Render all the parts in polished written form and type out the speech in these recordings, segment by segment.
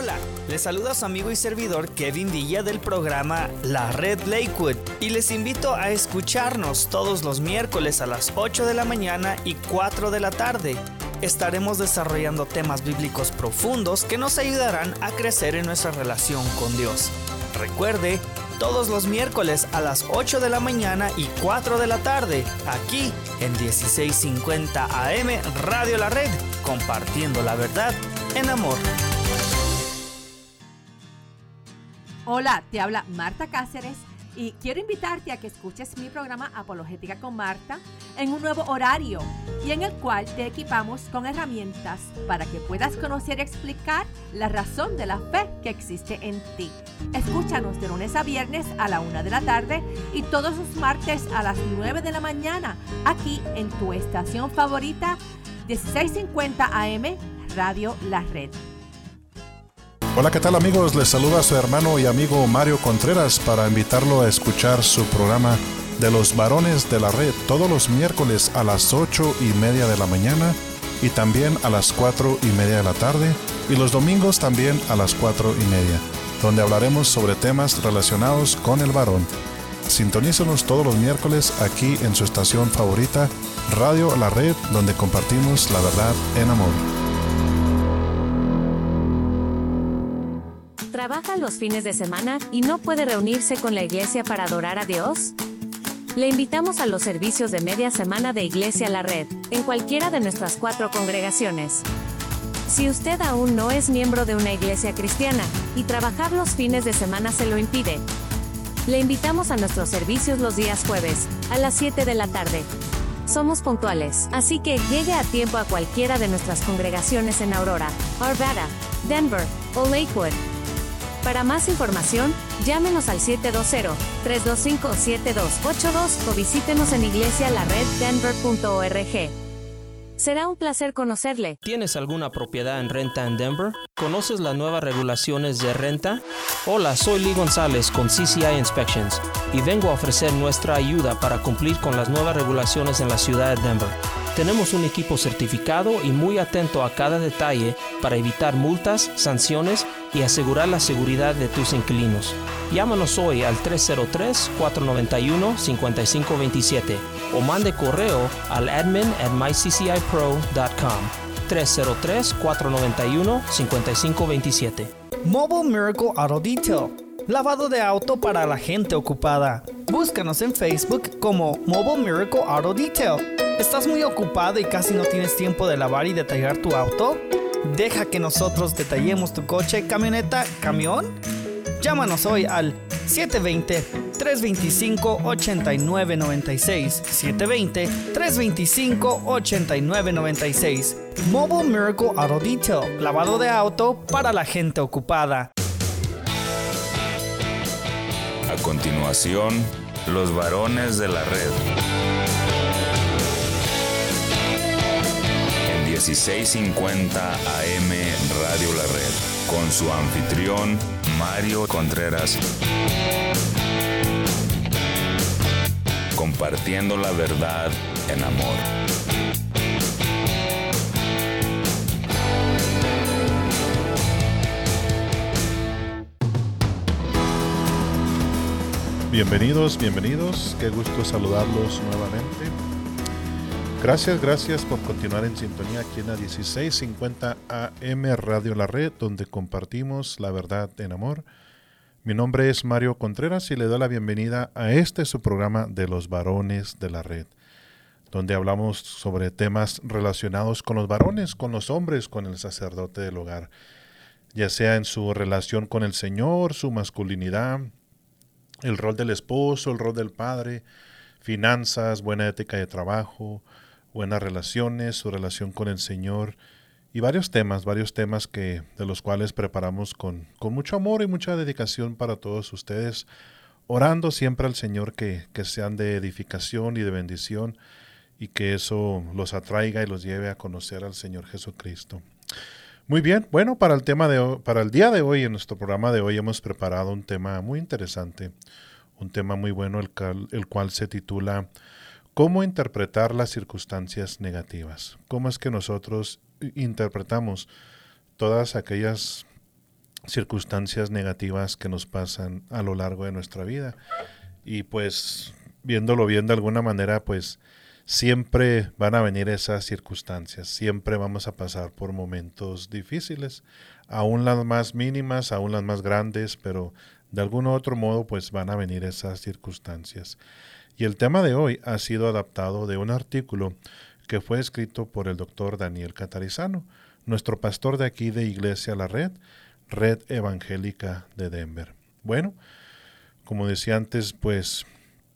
Hola, les saluda su amigo y servidor Kevin Villa del programa La Red Lakewood y les invito a escucharnos todos los miércoles a las 8 de la mañana y 4 de la tarde. Estaremos desarrollando temas bíblicos profundos que nos ayudarán a crecer en nuestra relación con Dios. Recuerde, todos los miércoles a las 8 de la mañana y 4 de la tarde, aquí en 1650 AM Radio La Red, compartiendo la verdad en amor. Hola, te habla Marta Cáceres y quiero invitarte a que escuches mi programa Apologética con Marta en un nuevo horario y en el cual te equipamos con herramientas para que puedas conocer y explicar la razón de la fe que existe en ti. Escúchanos de lunes a viernes a la 1 de la tarde y todos los martes a las 9 de la mañana aquí en tu estación favorita 1650 AM Radio La Red. Hola, ¿qué tal amigos? Les saluda su hermano y amigo Mario Contreras para invitarlo a escuchar su programa de los varones de la red todos los miércoles a las 8:30 de la mañana y también a las 4:30 de la tarde y los domingos también a las 4:30, donde hablaremos sobre temas relacionados con el varón. Sintonícenos todos los miércoles aquí en su estación favorita, Radio La Red, donde compartimos la verdad en amor. ¿Trabaja los fines de semana y no puede reunirse con la iglesia para adorar a Dios? Le invitamos a los servicios de media semana de Iglesia La Red, en cualquiera de nuestras 4 congregaciones. Si usted aún no es miembro de una iglesia cristiana, y trabajar los fines de semana se lo impide, le invitamos a nuestros servicios los días jueves, a las 7 de la tarde. Somos puntuales, así que llegue a tiempo a cualquiera de nuestras congregaciones en Aurora, Arvada, Denver o Lakewood. Para más información, llámenos al 720-325-7282 o visítenos en iglesialareddenver.org. Será un placer conocerle. ¿Tienes alguna propiedad en renta en Denver? ¿Conoces las nuevas regulaciones de renta? Hola, soy Lee González con CCI Inspections y vengo a ofrecer nuestra ayuda para cumplir con las nuevas regulaciones en la ciudad de Denver. Tenemos un equipo certificado y muy atento a cada detalle para evitar multas, sanciones y asegurar la seguridad de tus inquilinos. Llámanos hoy al 303-491-5527 o mande correo al admin@myccipro.com. 303-491-5527. Mobile Miracle Auto Detail. Lavado de auto para la gente ocupada. Búscanos en Facebook como Mobile Miracle Auto Detail. ¿Estás muy ocupado y casi no tienes tiempo de lavar y detallar tu auto? Deja que nosotros detallemos tu coche, camioneta, camión. Llámanos hoy al 720-325-8996. 720-325-8996. Mobile Miracle Auto Detail. Lavado de auto para la gente ocupada. A continuación, los varones de la red. En 1650 AM Radio La Red, con su anfitrión Mario Contreras. Compartiendo la verdad en amor. Bienvenidos, qué gusto saludarlos nuevamente. Gracias por continuar en sintonía aquí en la 1650 AM Radio La Red, donde compartimos la verdad en amor. Mi nombre es Mario Contreras y le doy la bienvenida a su programa de los varones de la red, donde hablamos sobre temas relacionados con los varones, con los hombres, con el sacerdote del hogar, ya sea en su relación con el Señor, su masculinidad, el rol del esposo, el rol del padre, finanzas, buena ética de trabajo, buenas relaciones, su relación con el Señor y varios temas de los cuales preparamos con mucho amor y mucha dedicación para todos ustedes, orando siempre al Señor que sean de edificación y de bendición y que eso los atraiga y los lleve a conocer al Señor Jesucristo. Muy bien, bueno, para el día de hoy, en nuestro programa de hoy hemos preparado un tema muy interesante, un tema muy bueno, el cual se titula ¿Cómo interpretar las circunstancias negativas? ¿Cómo es que nosotros interpretamos todas aquellas circunstancias negativas que nos pasan a lo largo de nuestra vida. Y pues viéndolo bien de alguna manera, pues siempre van a venir esas circunstancias, siempre vamos a pasar por momentos difíciles, aún las más mínimas, aún las más grandes, pero de algún otro modo pues van a venir esas circunstancias. Y el tema de hoy ha sido adaptado de un artículo que fue escrito por el doctor Daniel Catarizano, nuestro pastor de aquí de Iglesia La Red, Red Evangélica de Denver. Bueno, como decía antes, pues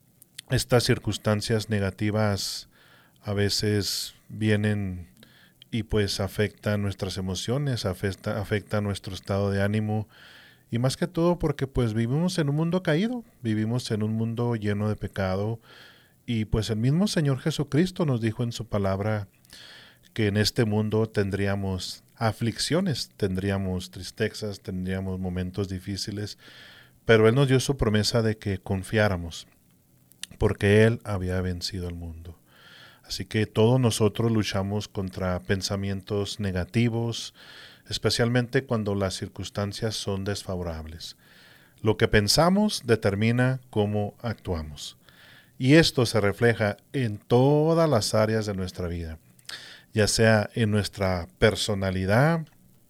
estas circunstancias negativas a veces vienen y pues afectan nuestras emociones, afecta nuestro estado de ánimo, y más que todo porque pues vivimos en un mundo caído, vivimos en un mundo lleno de pecado, y pues el mismo Señor Jesucristo nos dijo en su palabra que en este mundo tendríamos aflicciones, tendríamos tristezas, tendríamos momentos difíciles, pero Él nos dio su promesa de que confiáramos, porque Él había vencido al mundo. Así que todos nosotros luchamos contra pensamientos negativos, especialmente cuando las circunstancias son desfavorables. Lo que pensamos determina cómo actuamos. Y esto se refleja en todas las áreas de nuestra vida, ya sea en nuestra personalidad,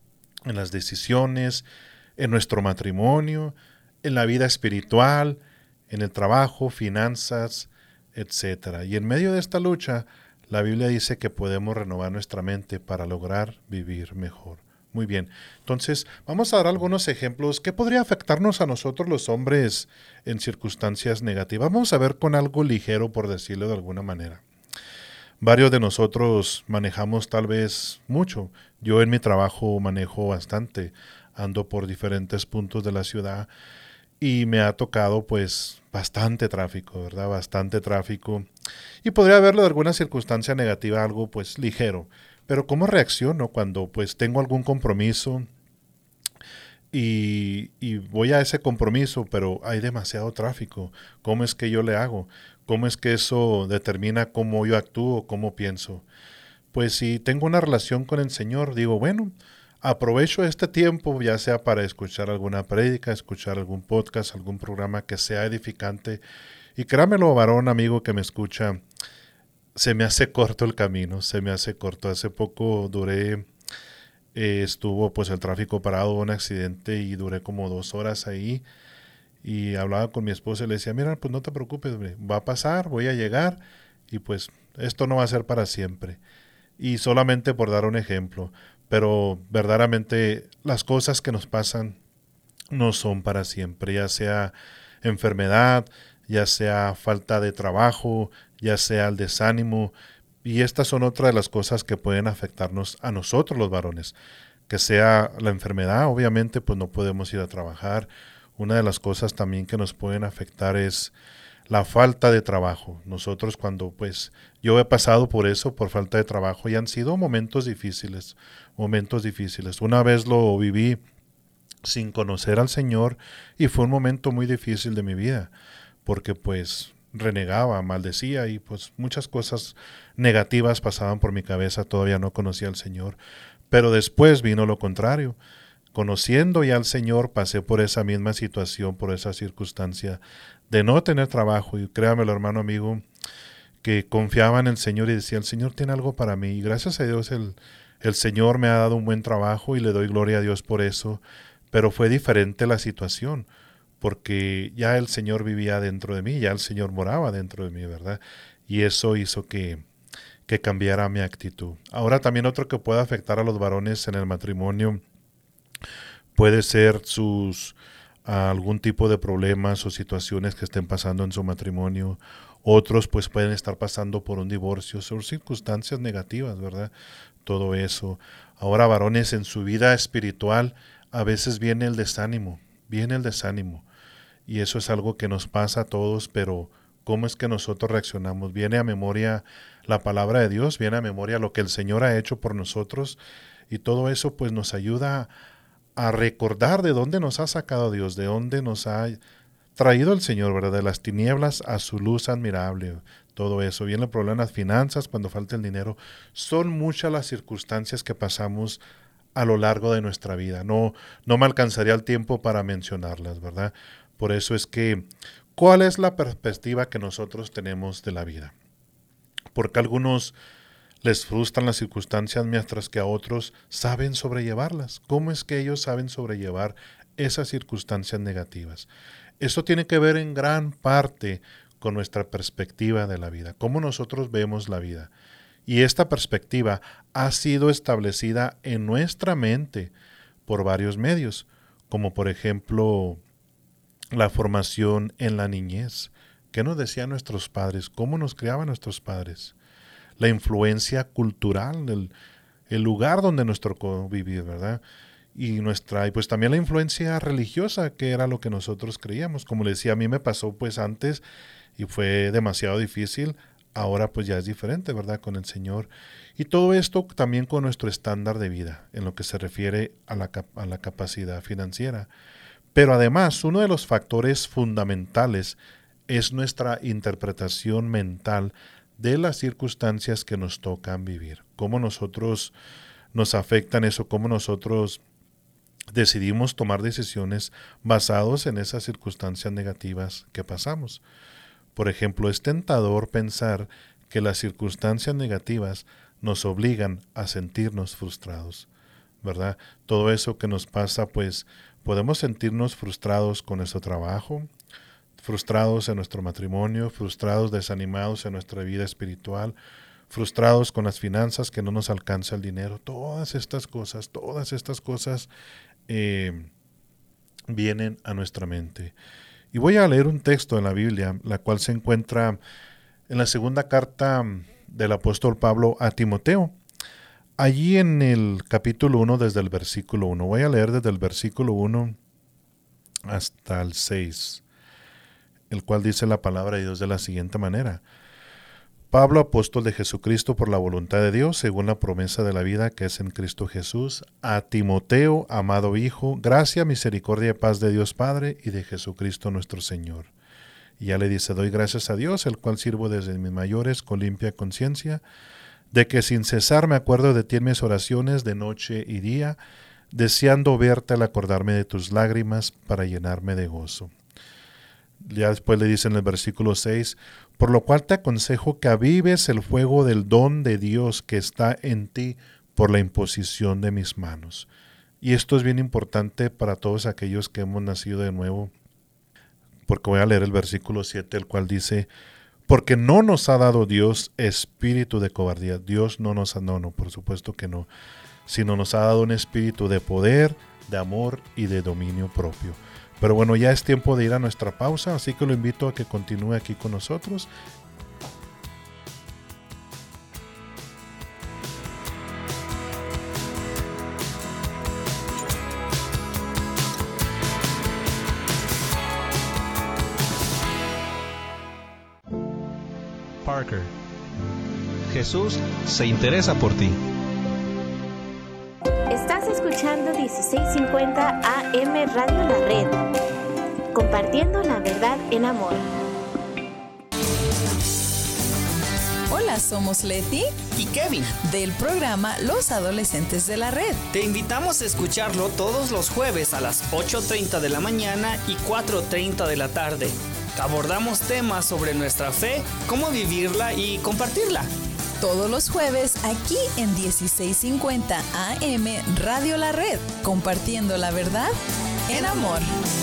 en las decisiones, en nuestro matrimonio, en la vida espiritual, en el trabajo, finanzas, etc. Y en medio de esta lucha, la Biblia dice que podemos renovar nuestra mente para lograr vivir mejor. Muy bien, entonces vamos a dar algunos ejemplos que podría afectarnos a nosotros los hombres en circunstancias negativas. Vamos a ver con algo ligero, por decirlo de alguna manera. Varios de nosotros manejamos tal vez mucho. Yo en mi trabajo manejo bastante, ando por diferentes puntos de la ciudad y me ha tocado pues bastante tráfico, ¿verdad? Bastante tráfico. Y podría verlo de alguna circunstancia negativa, algo pues ligero. Pero ¿cómo reacciono cuando pues tengo algún compromiso y voy a ese compromiso, pero hay demasiado tráfico? ¿Cómo es que yo le hago? ¿Cómo es que eso determina cómo yo actúo, cómo pienso? Pues si tengo una relación con el Señor, digo, bueno, aprovecho este tiempo, ya sea para escuchar alguna prédica, escuchar algún podcast, algún programa que sea edificante. Y créamelo, varón, amigo que me escucha, se me hace corto el camino, se me hace corto. Hace poco estuvo pues el tráfico parado, un accidente y duré como 2 horas ahí. Y hablaba con mi esposa y le decía, mira, pues no te preocupes, va a pasar, voy a llegar y pues esto no va a ser para siempre. Y solamente por dar un ejemplo, pero verdaderamente las cosas que nos pasan no son para siempre, ya sea enfermedad, ya sea falta de trabajo, ya sea el desánimo, y estas son otras de las cosas que pueden afectarnos a nosotros los varones, que sea la enfermedad, obviamente pues no podemos ir a trabajar. Una de las cosas también que nos pueden afectar es la falta de trabajo. Nosotros cuando pues yo he pasado por eso, por falta de trabajo, y han sido momentos difíciles. Una vez lo viví sin conocer al Señor y fue un momento muy difícil de mi vida, porque pues renegaba, maldecía y pues muchas cosas negativas pasaban por mi cabeza, todavía no conocía al Señor. Pero después vino lo contrario. Conociendo ya al Señor, pasé por esa misma situación, por esa circunstancia de no tener trabajo. Y créamelo, hermano amigo, que confiaba en el Señor y decía, el Señor tiene algo para mí. Y gracias a Dios el Señor me ha dado un buen trabajo y le doy gloria a Dios por eso. Pero fue diferente la situación, porque ya el Señor vivía dentro de mí, ya el Señor moraba dentro de mí, ¿verdad? Y eso hizo que cambiara mi actitud. Ahora también otro que puede afectar a los varones en el matrimonio puede ser algún tipo de problemas o situaciones que estén pasando en su matrimonio. Otros pues pueden estar pasando por un divorcio, son circunstancias negativas, ¿verdad? Todo eso. Ahora varones en su vida espiritual a veces viene el desánimo. Y eso es algo que nos pasa a todos, pero ¿cómo es que nosotros reaccionamos? Viene a memoria la palabra de Dios, viene a memoria lo que el Señor ha hecho por nosotros, y todo eso pues nos ayuda a recordar de dónde nos ha sacado Dios, de dónde nos ha traído el Señor, ¿verdad? De las tinieblas a su luz admirable. Todo eso. Viene el problema en las finanzas, cuando falta el dinero. Son muchas las circunstancias que pasamos a lo largo de nuestra vida. No me alcanzaría el tiempo para mencionarlas, ¿verdad? Por eso es que, ¿cuál es la perspectiva que nosotros tenemos de la vida? Porque a algunos les frustran las circunstancias mientras que a otros saben sobrellevarlas. ¿Cómo es que ellos saben sobrellevar esas circunstancias negativas? Eso tiene que ver en gran parte con nuestra perspectiva de la vida, cómo nosotros vemos la vida. Y esta perspectiva ha sido establecida en nuestra mente por varios medios, como por ejemplo la formación en la niñez. ¿Qué nos decían nuestros padres? ¿Cómo nos criaban nuestros padres? La influencia cultural, el lugar donde nos tocó vivir, ¿verdad? Y pues también la influencia religiosa, que era lo que nosotros creíamos. Como le decía, a mí me pasó pues antes y fue demasiado difícil. Ahora pues ya es diferente, ¿verdad? Con el Señor. Y todo esto también con nuestro estándar de vida, en lo que se refiere a la capacidad financiera. Pero además, uno de los factores fundamentales es nuestra interpretación mental de las circunstancias que nos tocan vivir. Cómo nosotros nos afectan eso, cómo nosotros decidimos tomar decisiones basados en esas circunstancias negativas que pasamos. Por ejemplo, es tentador pensar que las circunstancias negativas nos obligan a sentirnos frustrados, ¿verdad? Todo eso que nos pasa, pues podemos sentirnos frustrados con nuestro trabajo, frustrados en nuestro matrimonio, frustrados, desanimados en nuestra vida espiritual, frustrados con las finanzas, que no nos alcanza el dinero. Todas estas cosas vienen a nuestra mente. Y voy a leer un texto en la Biblia, la cual se encuentra en la segunda carta del apóstol Pablo a Timoteo. Allí en el capítulo 1, desde el versículo 1. Voy a leer desde el versículo 1 hasta el 6, el cual dice la palabra de Dios de la siguiente manera. Pablo, apóstol de Jesucristo por la voluntad de Dios, según la promesa de la vida que es en Cristo Jesús, a Timoteo, amado hijo, gracia, misericordia y paz de Dios Padre y de Jesucristo nuestro Señor. Y ya le dice, doy gracias a Dios, el cual sirvo desde mis mayores con limpia conciencia, de que sin cesar me acuerdo de ti en mis oraciones de noche y día, deseando verte al acordarme de tus lágrimas para llenarme de gozo. Ya después le dice en el versículo 6, por lo cual te aconsejo que avives el fuego del don de Dios que está en ti por la imposición de mis manos. Y esto es bien importante para todos aquellos que hemos nacido de nuevo, porque voy a leer el versículo 7, el cual dice, porque no nos ha dado Dios espíritu de cobardía. Dios no nos ha dado, no, por supuesto que no, sino nos ha dado un espíritu de poder, de amor y de dominio propio. Pero bueno, ya es tiempo de ir a nuestra pausa, así que lo invito a que continúe aquí con nosotros. Parker. Jesús se interesa por ti. Estás escuchando 1650 AM Radio La Red, compartiendo la verdad en amor. Hola, somos Leti y Kevin del programa Los Adolescentes de la Red. Te invitamos a escucharlo todos los jueves a las 8:30 de la mañana y 4:30 de la tarde. Abordamos temas sobre nuestra fe, cómo vivirla y compartirla. Todos los jueves aquí en 1650 AM Radio La Red, compartiendo la verdad en amor.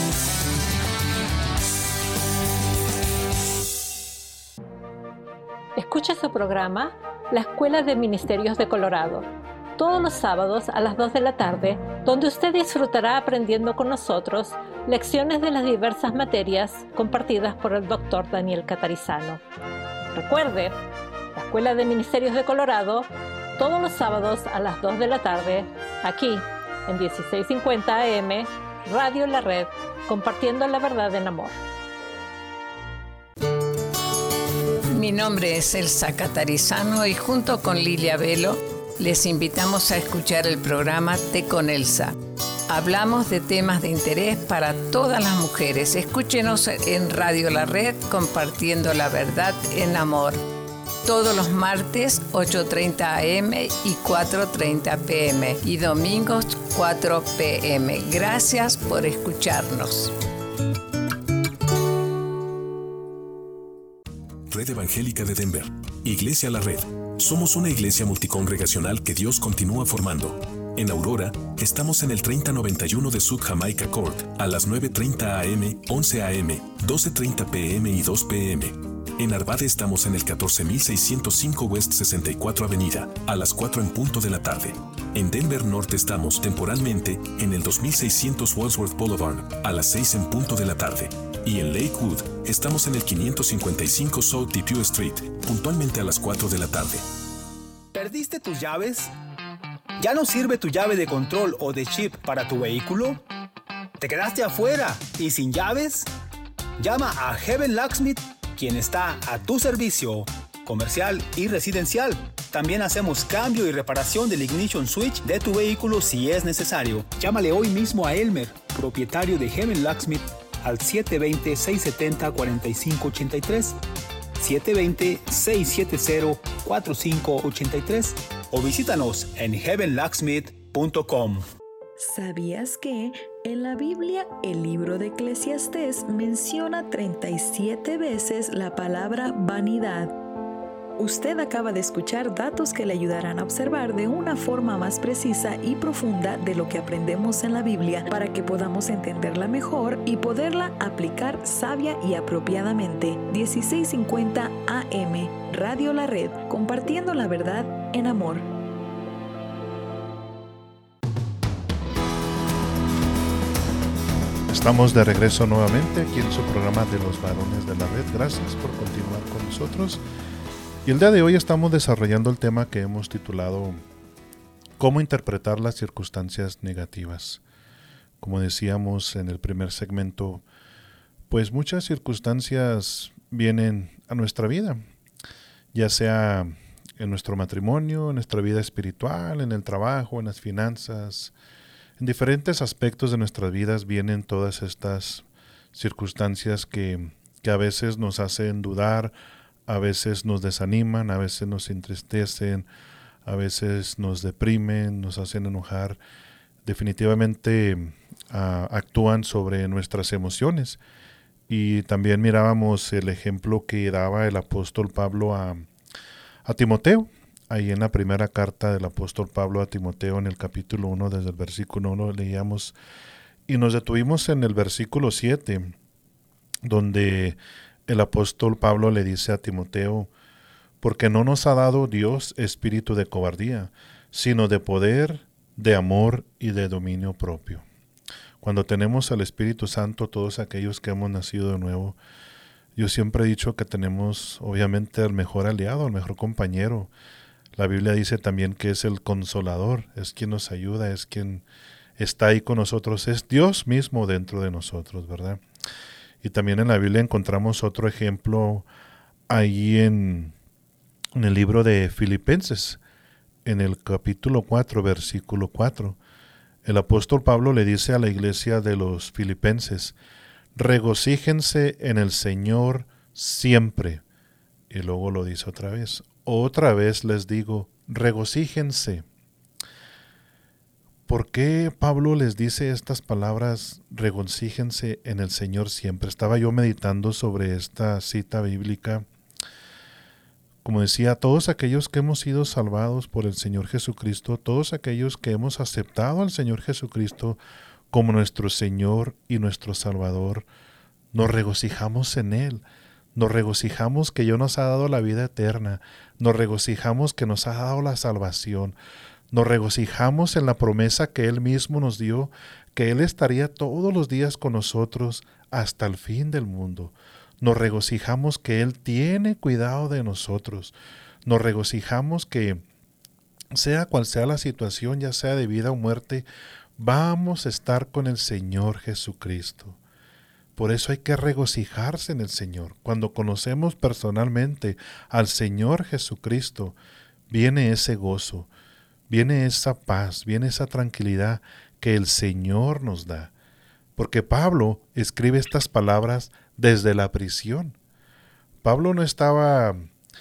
Escucha su programa La Escuela de Ministerios de Colorado, todos los sábados a las 2 de la tarde, donde usted disfrutará aprendiendo con nosotros lecciones de las diversas materias compartidas por el Dr. Daniel Catarizano. Recuerde, la Escuela de Ministerios de Colorado, todos los sábados a las 2 de la tarde, aquí en 1650 AM, Radio La Red, compartiendo la verdad en amor. Mi nombre es Elsa Catarizano y junto con Lilia Velo les invitamos a escuchar el programa Té con Elsa. Hablamos de temas de interés para todas las mujeres. Escúchenos en Radio La Red, compartiendo la verdad en amor. Todos los martes 8:30 AM y 4:30 PM y domingos 4 PM. Gracias por escucharnos. Red Evangélica de Denver. Iglesia La Red. Somos una iglesia multicongregacional que Dios continúa formando. En Aurora, estamos en el 3091 de South Jamaica Court, a las 9:30 AM, 11 AM, 12:30 PM y 2 PM. En Arvada estamos en el 14605 West 64 Avenida, a las 4 en punto de la tarde. En Denver Norte estamos temporalmente en el 2600 Wadsworth Boulevard, a las 6 en punto de la tarde. Y en Lakewood estamos en el 555 South Depew Street, puntualmente a las 4 de la tarde. ¿Perdiste tus llaves? ¿Ya no sirve tu llave de control o de chip para tu vehículo? ¿Te quedaste afuera y sin llaves? Llama a Heaven Locksmith, quien está a tu servicio, comercial y residencial. También hacemos cambio y reparación del ignition switch de tu vehículo si es necesario. Llámale hoy mismo a Elmer, propietario de Heaven Locksmith, al 720-670-4583, 720-670-4583 o visítanos en heavenlocksmith.com. ¿Sabías que en la Biblia el libro de Eclesiastés menciona 37 veces la palabra vanidad? Usted acaba de escuchar datos que le ayudarán a observar de una forma más precisa y profunda de lo que aprendemos en la Biblia para que podamos entenderla mejor y poderla aplicar sabia y apropiadamente. 1650 AM, Radio La Red, compartiendo la verdad en amor. Estamos de regreso nuevamente aquí en su programa de los varones de la red. Gracias por continuar con nosotros. Y el día de hoy estamos desarrollando el tema que hemos titulado ¿Cómo interpretar las circunstancias negativas? Como decíamos en el primer segmento, pues muchas circunstancias vienen a nuestra vida, ya sea en nuestro matrimonio, en nuestra vida espiritual, en el trabajo, en las finanzas. En diferentes aspectos de nuestras vidas vienen todas estas circunstancias que a veces nos hacen dudar, a veces nos desaniman, a veces nos entristecen, a veces nos deprimen, nos hacen enojar. Definitivamente actúan sobre nuestras emociones. Y también mirábamos el ejemplo que daba el apóstol Pablo a Timoteo. Ahí en la primera carta del apóstol Pablo a Timoteo, en el capítulo 1, desde el versículo 1 leíamos, y nos detuvimos en el versículo 7, donde el apóstol Pablo le dice a Timoteo, porque no nos ha dado Dios espíritu de cobardía, sino de poder, de amor y de dominio propio. Cuando tenemos al Espíritu Santo, todos aquellos que hemos nacido de nuevo, yo siempre he dicho que tenemos obviamente el mejor aliado, el mejor compañero. La Biblia dice también que es el consolador, es quien nos ayuda, es quien está ahí con nosotros, es Dios mismo dentro de nosotros, ¿verdad? Y también en la Biblia encontramos otro ejemplo ahí en el libro de Filipenses, en el capítulo 4, versículo 4. El apóstol Pablo le dice a la iglesia de los Filipenses, regocíjense en el Señor siempre. Y luego lo dice otra vez les digo, regocíjense. ¿Por qué Pablo les dice estas palabras, regocíjense en el Señor siempre? Estaba yo meditando sobre esta cita bíblica. Como decía, todos aquellos que hemos sido salvados por el Señor Jesucristo, todos aquellos que hemos aceptado al Señor Jesucristo como nuestro Señor y nuestro Salvador, nos regocijamos en Él. Nos regocijamos que Dios nos ha dado la vida eterna. Nos regocijamos que nos ha dado la salvación. Nos regocijamos en la promesa que Él mismo nos dio, que Él estaría todos los días con nosotros hasta el fin del mundo. Nos regocijamos que Él tiene cuidado de nosotros. Nos regocijamos que sea cual sea la situación, ya sea de vida o muerte, vamos a estar con el Señor Jesucristo. Por eso hay que regocijarse en el Señor. Cuando conocemos personalmente al Señor Jesucristo, viene ese gozo, viene esa paz, viene esa tranquilidad que el Señor nos da. Porque Pablo escribe estas palabras desde la prisión. Pablo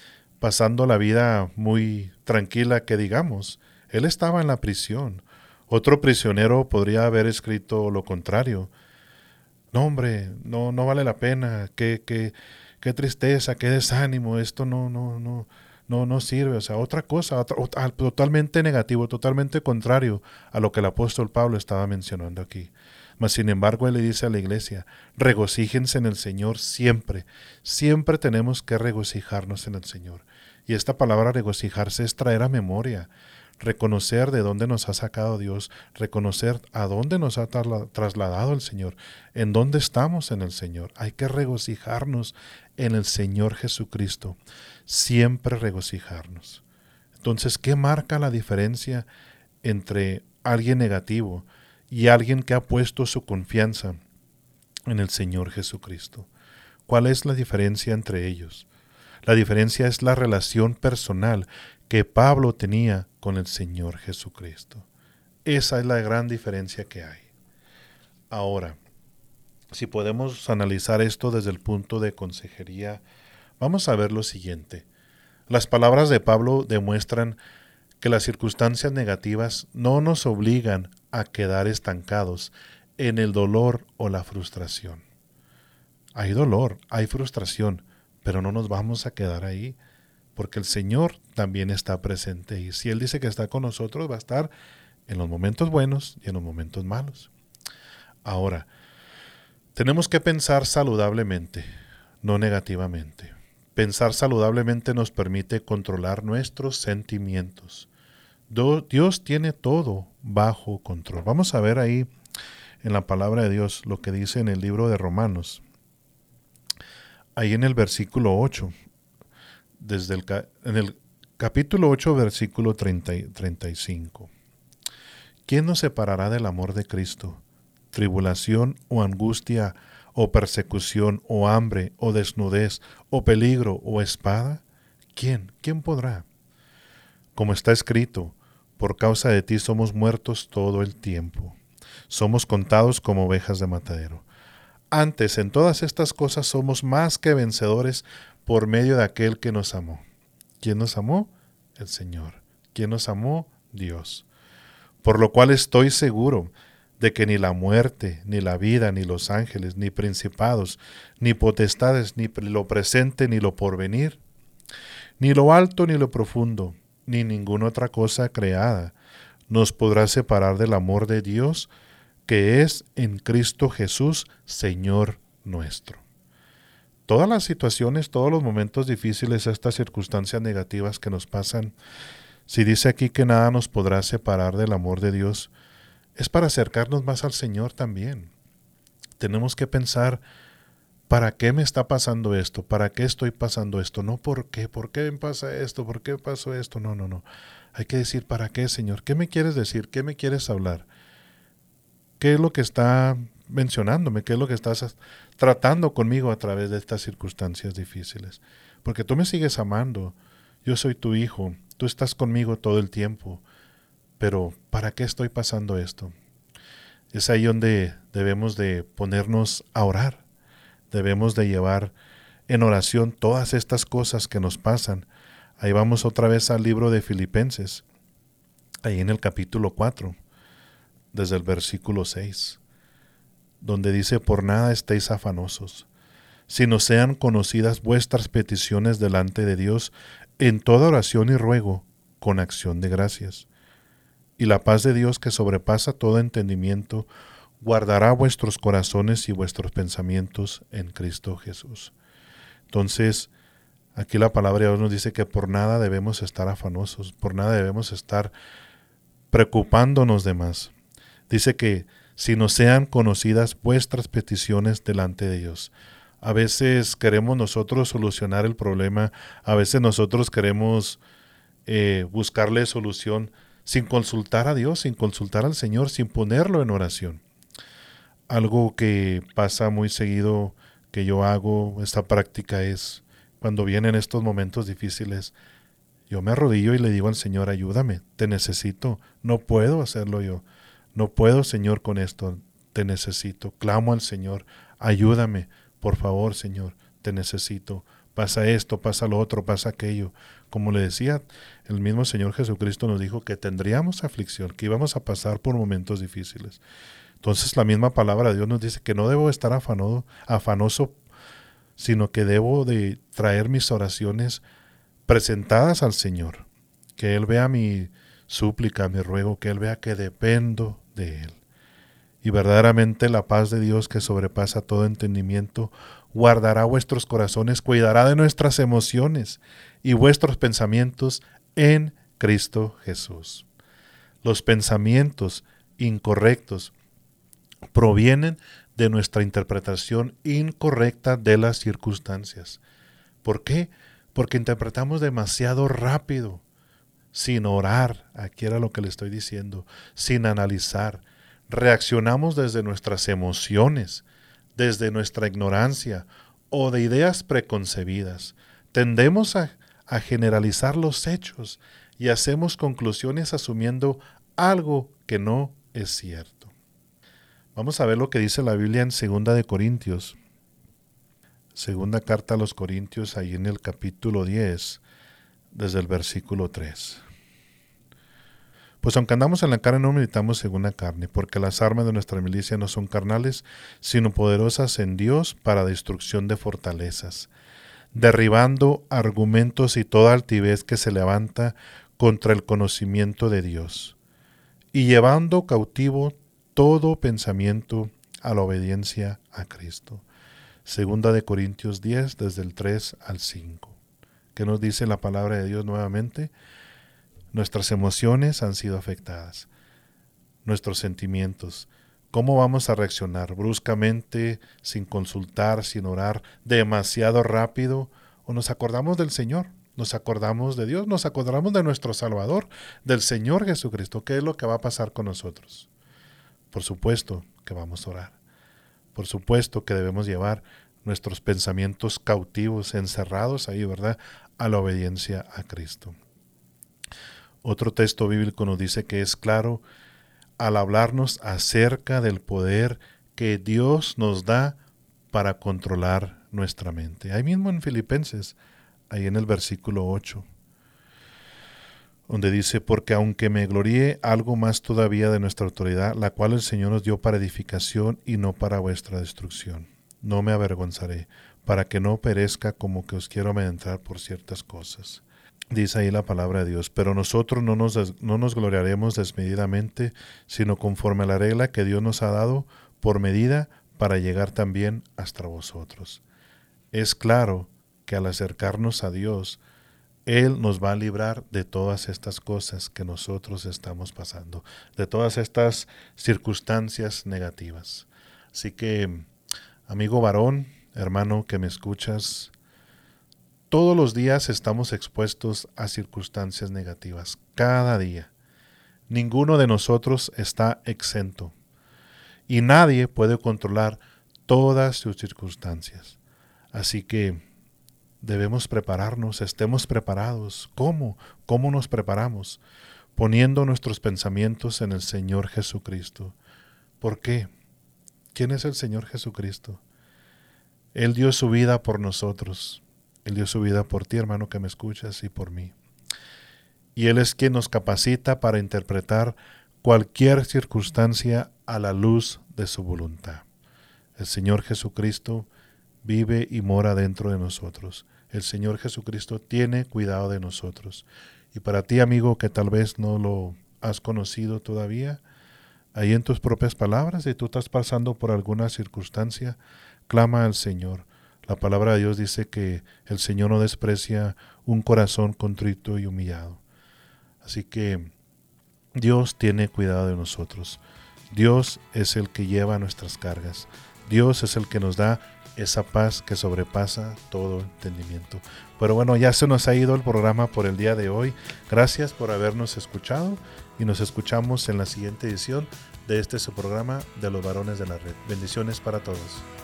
pasando la vida muy tranquila, que digamos. Él estaba en la prisión. Otro prisionero podría haber escrito lo contrario. No, hombre, no vale la pena, qué tristeza, qué desánimo, esto no sirve. O sea, otra cosa, totalmente negativo, totalmente contrario a lo que el apóstol Pablo estaba mencionando aquí. Mas sin embargo, él le dice a la iglesia, regocíjense en el Señor siempre. Siempre tenemos que regocijarnos en el Señor. Y esta palabra regocijarse es traer a memoria, reconocer de dónde nos ha sacado Dios, reconocer a dónde nos ha trasladado el Señor, en dónde estamos en el Señor. Hay que regocijarnos en el Señor Jesucristo, siempre regocijarnos. Entonces, ¿qué marca la diferencia entre alguien negativo y alguien que ha puesto su confianza en el Señor Jesucristo? ¿Cuál es la diferencia entre ellos? La diferencia es la relación personal que Pablo tenía con el Señor Jesucristo. Esa es la gran diferencia que hay. Ahora, si podemos analizar esto desde el punto de consejería, vamos a ver lo siguiente. Las palabras de Pablo demuestran que las circunstancias negativas no nos obligan a quedar estancados en el dolor o la frustración. Hay dolor, hay frustración, pero no nos vamos a quedar ahí, porque el Señor también está presente. Y si Él dice que está con nosotros, va a estar en los momentos buenos y en los momentos malos. Ahora, tenemos que pensar saludablemente, no negativamente. Pensar saludablemente nos permite controlar nuestros sentimientos. Dios tiene todo bajo control. Vamos a ver ahí en la palabra de Dios lo que dice en el libro de Romanos. Ahí en el versículo 8, en el capítulo 8, versículo 35. ¿Quién nos separará del amor de Cristo? ¿Tribulación o angustia o persecución o hambre o desnudez o peligro o espada? ¿Quién podrá? Como está escrito, por causa de ti somos muertos todo el tiempo. Somos contados como ovejas de matadero. Antes, en todas estas cosas somos más que vencedores por medio de aquel que nos amó. ¿Quién nos amó? El Señor. ¿Quién nos amó? Dios. Por lo cual estoy seguro de que ni la muerte, ni la vida, ni los ángeles, ni principados, ni potestades, ni lo presente, ni lo porvenir, ni lo alto, ni lo profundo, ni ninguna otra cosa creada nos podrá separar del amor de Dios que es en Cristo Jesús, Señor nuestro. Todas las situaciones, todos los momentos difíciles, estas circunstancias negativas que nos pasan, si dice aquí que nada nos podrá separar del amor de Dios, es para acercarnos más al Señor también. Tenemos que pensar, ¿para qué me está pasando esto? ¿Para qué estoy pasando esto? No, ¿por qué? ¿Por qué me pasa esto? ¿Por qué pasó esto? No. Hay que decir, ¿para qué, Señor? ¿Qué me quieres decir? ¿Qué me quieres hablar? ¿Qué es lo que está mencionándome? ¿Qué es lo que estás tratando conmigo a través de estas circunstancias difíciles? Porque tú me sigues amando. Yo soy tu hijo. Tú estás conmigo todo el tiempo. Pero, ¿para qué estoy pasando esto? Es ahí donde debemos de ponernos a orar. Debemos de llevar en oración todas estas cosas que nos pasan. Ahí vamos otra vez al libro de Filipenses, ahí en el capítulo 4, desde el versículo 6, donde dice, por nada estéis afanosos, sino sean conocidas vuestras peticiones delante de Dios en toda oración y ruego, con acción de gracias. Y la paz de Dios, que sobrepasa todo entendimiento, guardará vuestros corazones y vuestros pensamientos en Cristo Jesús. Entonces, aquí la palabra de Dios nos dice que por nada debemos estar afanosos, por nada debemos estar preocupándonos de más. Dice que si no sean conocidas vuestras peticiones delante de Dios. A veces queremos nosotros solucionar el problema, a veces nosotros queremos buscarle solución sin consultar a Dios, sin consultar al Señor, sin ponerlo en oración. Algo que pasa muy seguido que yo hago, esta práctica es, cuando vienen estos momentos difíciles, yo me arrodillo y le digo al Señor, ayúdame, te necesito, no puedo hacerlo yo, no puedo, Señor, con esto, te necesito, clamo al Señor, ayúdame, por favor, Señor, te necesito, pasa esto, pasa lo otro, pasa aquello. Como le decía, el mismo Señor Jesucristo nos dijo que tendríamos aflicción, que íbamos a pasar por momentos difíciles. Entonces la misma palabra de Dios nos dice que no debo estar afanoso, sino que debo de traer mis oraciones presentadas al Señor. Que Él vea mi súplica, mi ruego, que Él vea que dependo de Él. Y verdaderamente la paz de Dios, que sobrepasa todo entendimiento, guardará vuestros corazones, cuidará de nuestras emociones y vuestros pensamientos en Cristo Jesús. Los pensamientos incorrectos provienen de nuestra interpretación incorrecta de las circunstancias. ¿Por qué? Porque interpretamos demasiado rápido, sin orar, aquí era lo que le estoy diciendo, sin analizar. Reaccionamos desde nuestras emociones, desde nuestra ignorancia o de ideas preconcebidas. Tendemos a generalizar los hechos y hacemos conclusiones asumiendo algo que no es cierto. Vamos a ver lo que dice la Biblia en 2 de Corintios. Segunda carta a los Corintios, ahí en el capítulo 10, desde el versículo 3. Pues aunque andamos en la carne, no militamos según la carne, porque las armas de nuestra milicia no son carnales, sino poderosas en Dios para destrucción de fortalezas, derribando argumentos y toda altivez que se levanta contra el conocimiento de Dios, y llevando cautivo todo pensamiento a la obediencia a Cristo. Segunda de Corintios 10, desde el 3 al 5. ¿Qué nos dice la palabra de Dios nuevamente? Nuestras emociones han sido afectadas, nuestros sentimientos. ¿Cómo vamos a reaccionar? ¿Bruscamente, sin consultar, sin orar, demasiado rápido? ¿O nos acordamos del Señor? ¿Nos acordamos de Dios? ¿Nos acordamos de nuestro Salvador, del Señor Jesucristo? ¿Qué es lo que va a pasar con nosotros? Por supuesto que vamos a orar. Por supuesto que debemos llevar nuestros pensamientos cautivos, encerrados ahí, ¿verdad?, a la obediencia a Cristo. Otro texto bíblico nos dice que es claro al hablarnos acerca del poder que Dios nos da para controlar nuestra mente. Ahí mismo en Filipenses, ahí en el versículo 8, donde dice, porque aunque me gloríe algo más todavía de nuestra autoridad, la cual el Señor nos dio para edificación y no para vuestra destrucción, no me avergonzaré, para que no perezca como que os quiero amedrentar por ciertas cosas. Dice ahí la palabra de Dios, pero nosotros no nos gloriaremos desmedidamente, sino conforme a la regla que Dios nos ha dado por medida para llegar también hasta vosotros. Es claro que al acercarnos a Dios, Él nos va a librar de todas estas cosas que nosotros estamos pasando, de todas estas circunstancias negativas. Así que, amigo varón, hermano que me escuchas, todos los días estamos expuestos a circunstancias negativas, cada día. Ninguno de nosotros está exento y nadie puede controlar todas sus circunstancias. Así que debemos prepararnos, estemos preparados. ¿Cómo? ¿Cómo nos preparamos? Poniendo nuestros pensamientos en el Señor Jesucristo. ¿Por qué? ¿Quién es el Señor Jesucristo? Él dio su vida por nosotros. Él dio su vida por ti, hermano, que me escuchas, y por mí. Y Él es quien nos capacita para interpretar cualquier circunstancia a la luz de su voluntad. El Señor Jesucristo vive y mora dentro de nosotros. El Señor Jesucristo tiene cuidado de nosotros. Y para ti, amigo, que tal vez no lo has conocido todavía, ahí en tus propias palabras, si tú estás pasando por alguna circunstancia, clama al Señor. La palabra de Dios dice que el Señor no desprecia un corazón contrito y humillado. Así que Dios tiene cuidado de nosotros. Dios es el que lleva nuestras cargas. Dios es el que nos da esa paz que sobrepasa todo entendimiento. Pero bueno, ya se nos ha ido el programa por el día de hoy. Gracias por habernos escuchado y nos escuchamos en la siguiente edición de su programa de los varones de la red. Bendiciones para todos.